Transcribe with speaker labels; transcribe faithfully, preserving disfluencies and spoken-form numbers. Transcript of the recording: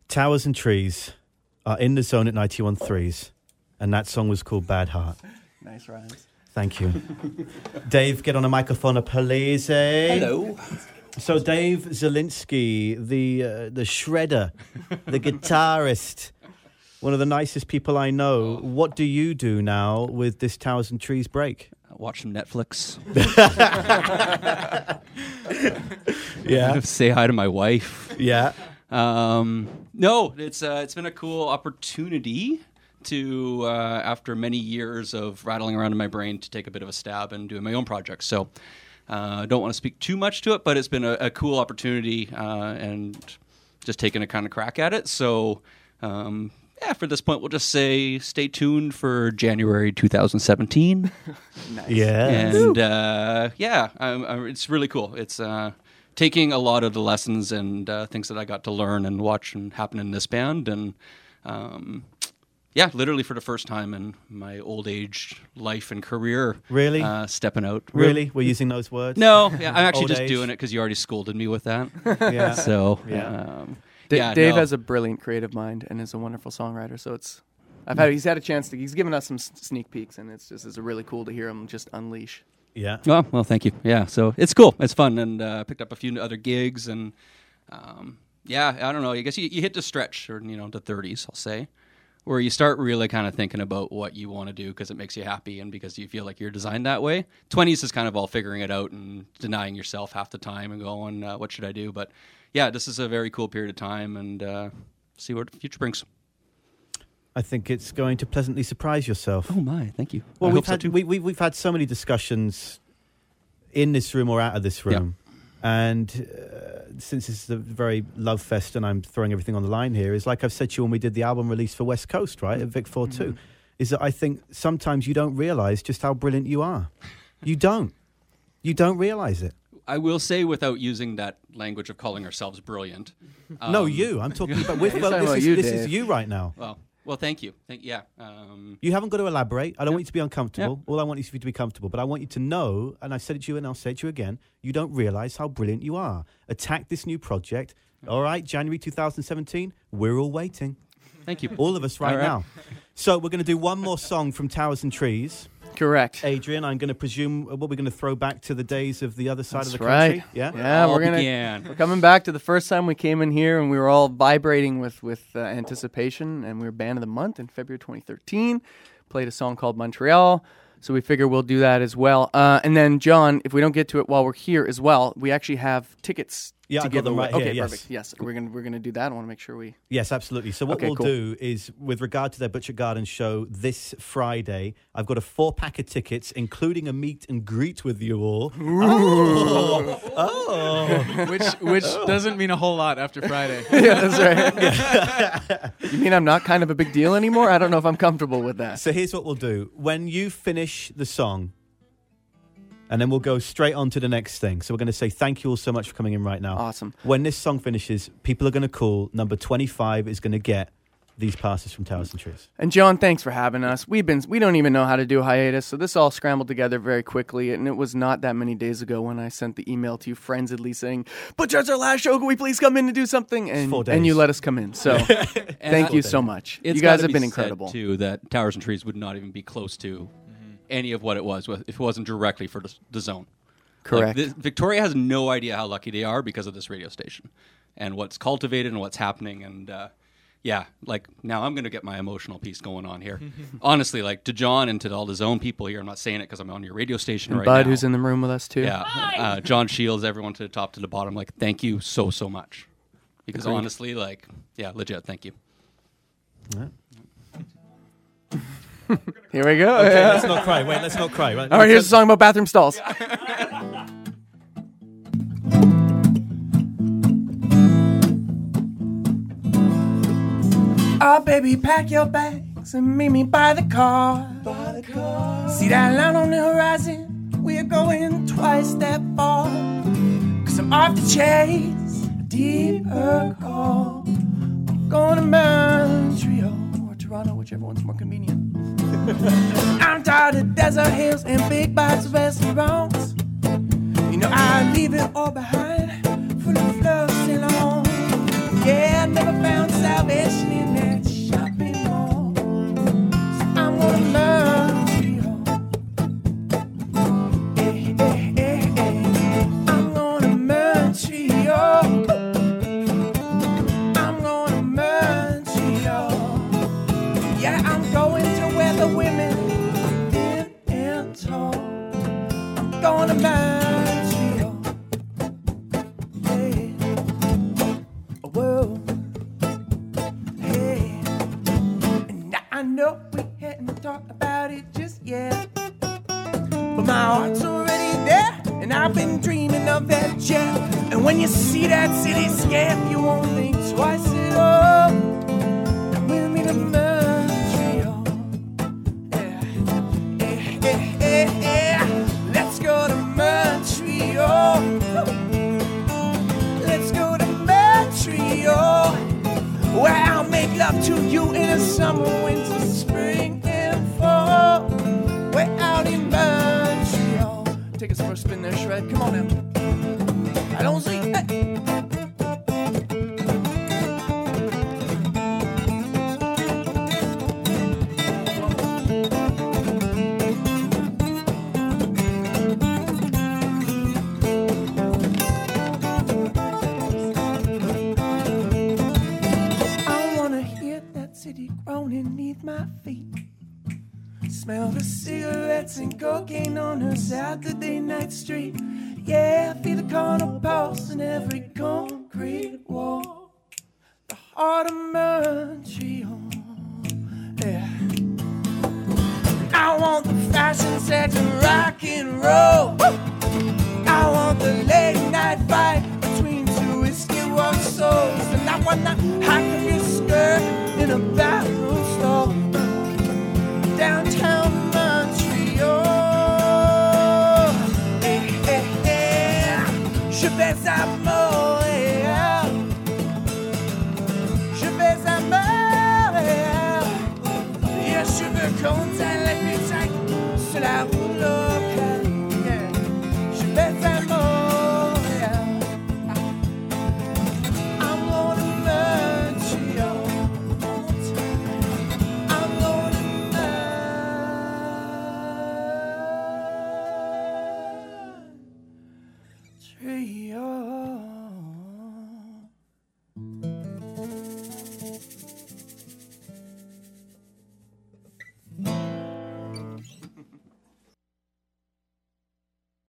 Speaker 1: Towers and Trees are in the zone at ninety-one point threes, and that song was called Bad Heart.
Speaker 2: Nice rhymes.
Speaker 1: Thank you. Dave, get on a microphone, please. Eh?
Speaker 3: Hello.
Speaker 1: So Dave Zielinski, the uh, the shredder, the guitarist, one of the nicest people I know. What do you do now with this Towers and Trees break?
Speaker 3: Watch some Netflix.
Speaker 1: Yeah.
Speaker 3: Say hi to my wife.
Speaker 1: Yeah.
Speaker 3: Um, no, it's uh, it's been a cool opportunity to, uh, after many years of rattling around in my brain, to take a bit of a stab and doing my own project. So I uh, don't want to speak too much to it, but it's been a, a cool opportunity uh, and just taking a kind of crack at it. So um, yeah, for this point, we'll just say stay tuned for January two thousand seventeen.
Speaker 2: Nice.
Speaker 1: Yeah.
Speaker 3: And uh, yeah, I'm, I'm, it's really cool. It's uh, taking a lot of the lessons and uh, things that I got to learn and watch and happen in this band. And um, yeah, literally for the first time in my old age life and career.
Speaker 1: Really?
Speaker 3: Uh, stepping out.
Speaker 1: Really? We're using those words?
Speaker 3: No, yeah, I'm actually
Speaker 1: Old
Speaker 3: just
Speaker 1: age?
Speaker 3: doing it because you already scolded me with that.
Speaker 1: Yeah.
Speaker 3: So,
Speaker 1: Yeah.
Speaker 3: um,
Speaker 2: D-
Speaker 3: yeah,
Speaker 2: Dave
Speaker 3: no.
Speaker 2: has a brilliant creative mind and is a wonderful songwriter. So it's, I've had, he's had a chance to, he's given us some s- sneak peeks, and it's just, it's really cool to hear him just unleash.
Speaker 1: Yeah.
Speaker 3: Well, well, thank you. Yeah, so it's cool. It's fun, and uh, picked up a few other gigs, and um, yeah, I don't know. I guess you, you hit the stretch, or you know, the thirties, I'll say, where you start really kind of thinking about what you want to do because it makes you happy and because you feel like you're designed that way. twenties is kind of all figuring it out and denying yourself half the time and going, uh, what should I do? But yeah, this is a very cool period of time, and uh, see what the future brings.
Speaker 1: I think it's going to pleasantly surprise yourself.
Speaker 3: Oh my, thank you.
Speaker 1: Well,
Speaker 3: I
Speaker 1: we've
Speaker 3: hope so
Speaker 1: had
Speaker 3: too.
Speaker 1: we, we, we've had so many discussions in this room or out of this room, and uh, since it's a very love fest, and I'm throwing everything on the line here, is like I've said to you when we did the album release for West Coast, right, at Vic four two,
Speaker 2: Mm-hmm.
Speaker 1: is that I think sometimes you don't realise just how brilliant you are. You don't. You don't realise it.
Speaker 3: I will say, without using that language of calling ourselves brilliant.
Speaker 1: no,
Speaker 3: um,
Speaker 1: you. I'm talking about with.
Speaker 2: He's
Speaker 1: Well,
Speaker 2: talking
Speaker 1: this
Speaker 2: about
Speaker 1: is
Speaker 2: you,
Speaker 1: this is
Speaker 2: Dave.
Speaker 1: you right now.
Speaker 3: Well, well, thank you. Thank yeah. Um,
Speaker 1: You haven't got to elaborate. I don't
Speaker 3: Yep.
Speaker 1: want you to be uncomfortable. All I want is for you to be comfortable. But I want you to know, and I've said it to you and I'll say it to you again, you don't realise how brilliant you are. Attack this new project. All right, January two thousand seventeen, we're all waiting.
Speaker 3: thank you.
Speaker 1: All of us right,
Speaker 3: All right.
Speaker 1: now. So we're going to do one more song from Towers and Trees.
Speaker 2: Correct.
Speaker 1: Adrian, I'm going to presume, what we're going to throw back to the days of the other side
Speaker 2: That's
Speaker 1: of the
Speaker 2: right.
Speaker 1: country. Yeah?
Speaker 2: Yeah,
Speaker 3: All
Speaker 2: we're gonna
Speaker 3: began.
Speaker 2: we're coming back to the first time we came in here, and we were all vibrating with with uh, anticipation, and we were Band of the Month in February twenty thirteen. Played a song called Montreal, so we figure we'll do that as well. Uh, and then, John, if we don't get to it while we're here as well, we actually have tickets.
Speaker 1: Yeah,
Speaker 2: to
Speaker 1: I got
Speaker 2: give
Speaker 1: them
Speaker 2: away.
Speaker 1: right here,
Speaker 2: Okay,
Speaker 1: yes.
Speaker 2: perfect. Yes, we're gonna we're gonna do that. I want to make sure we.
Speaker 1: Yes, absolutely. So what
Speaker 2: Okay,
Speaker 1: we'll
Speaker 2: cool.
Speaker 1: do is, with regard to their Butcher Garden show this Friday, I've got a four-pack of tickets, including a meet and greet with you all. Oh, oh.
Speaker 4: which which doesn't mean a whole lot after Friday.
Speaker 2: Yeah, that's right. You mean I'm not kind of a big deal anymore? I don't know if I'm comfortable with that.
Speaker 1: So here's what we'll do. When you finish the song, and then we'll go straight on to the next thing. So we're going to say thank you all so much for coming in right now.
Speaker 2: Awesome.
Speaker 1: When this song finishes, people are going to call. Number twenty-five is going to get these passes from Towers and Trees.
Speaker 2: And John, thanks for having us. We've been we don't even know how to do hiatus, so this all scrambled together very quickly. And it was not that many days ago when I sent the email to you frenziedly saying, "But it's our last show. Can we please come in and do something?" And
Speaker 1: four
Speaker 2: and you
Speaker 1: days.
Speaker 2: let us come in. So thank you so much.
Speaker 3: It's
Speaker 2: You guys
Speaker 3: gotta
Speaker 2: have
Speaker 3: be
Speaker 2: been
Speaker 3: said,
Speaker 2: incredible.
Speaker 3: too, that Towers and Trees would not even be close to any of what it was with- if it wasn't directly for the, the zone.
Speaker 2: Correct.
Speaker 3: Like, this, Victoria has no idea how lucky they are because of this radio station and what's cultivated and what's happening. And uh, yeah, like now I'm going to get my emotional piece going on here. Honestly, like to John and to all the zone people here, I'm not saying it because I'm on your radio station
Speaker 2: And
Speaker 3: right
Speaker 2: Bud,
Speaker 3: now.
Speaker 2: who's in the room with us too.
Speaker 3: Yeah, uh, John Shields, everyone to the top to the bottom. Like, thank you so so much. Because
Speaker 2: Agreed.
Speaker 3: honestly, like, yeah, legit, thank you.
Speaker 2: Here we go.
Speaker 1: Okay,
Speaker 2: Yeah.
Speaker 1: let's not cry. Wait, let's not cry. Right?
Speaker 2: All right, here's a song about bathroom stalls. Oh, baby, pack your bags and meet me by the car. By the car. See that line on the horizon? We're going twice that far. Cause I'm off to chase a deeper call. I'm going to Montreal or Toronto, whichever one's more convenient. I'm tired of desert hills and big bites of restaurants. You know I leave it all behind, full of love, Ceylon. Yeah, I never found salvation in that shopping mall. So I'm gonna Montreal. Hey, hey, hey, hey. I'm gonna Montreal. I'm gonna Montreal. Yeah, I'm going to where the women thin and tall. I'm going to Montreal. Hey, whoa, hey. And now I know we hadn't talked about it just yet, but my heart's already there, and I've been dreaming of that jet. And when you see that cityscape, you won't think twice at all. Come with me to Montreal. Yeah, yeah, yeah, yeah, yeah. Let's go to Montreal. Let's go to Montreal, where I'll make love to you in the summer, winter, spring, and fall. We're out in Montreal. Take us for a spin there, Shred. Come on now. Allons-y. Hey. I wanna hear that city groaning neath my feet. Smell the cigarettes and cocaine on her Saturday night street. Yeah, feel the corner pulse in every concrete wall. The heart of Montreal. Yeah. I want the fashion sex and rock and roll. I want the late night fight between two whiskey walk souls. And I want that hot your skirt in a bathroom stall. Downtown Montreal. Hey, hey, hey. Je vais à Montréal. Je vais à Montréal. Yeah, je veux compter les putains sur la route locale. Yeah. Je vais à Montréal. I'm going to Montreal. I'm going to Montreal.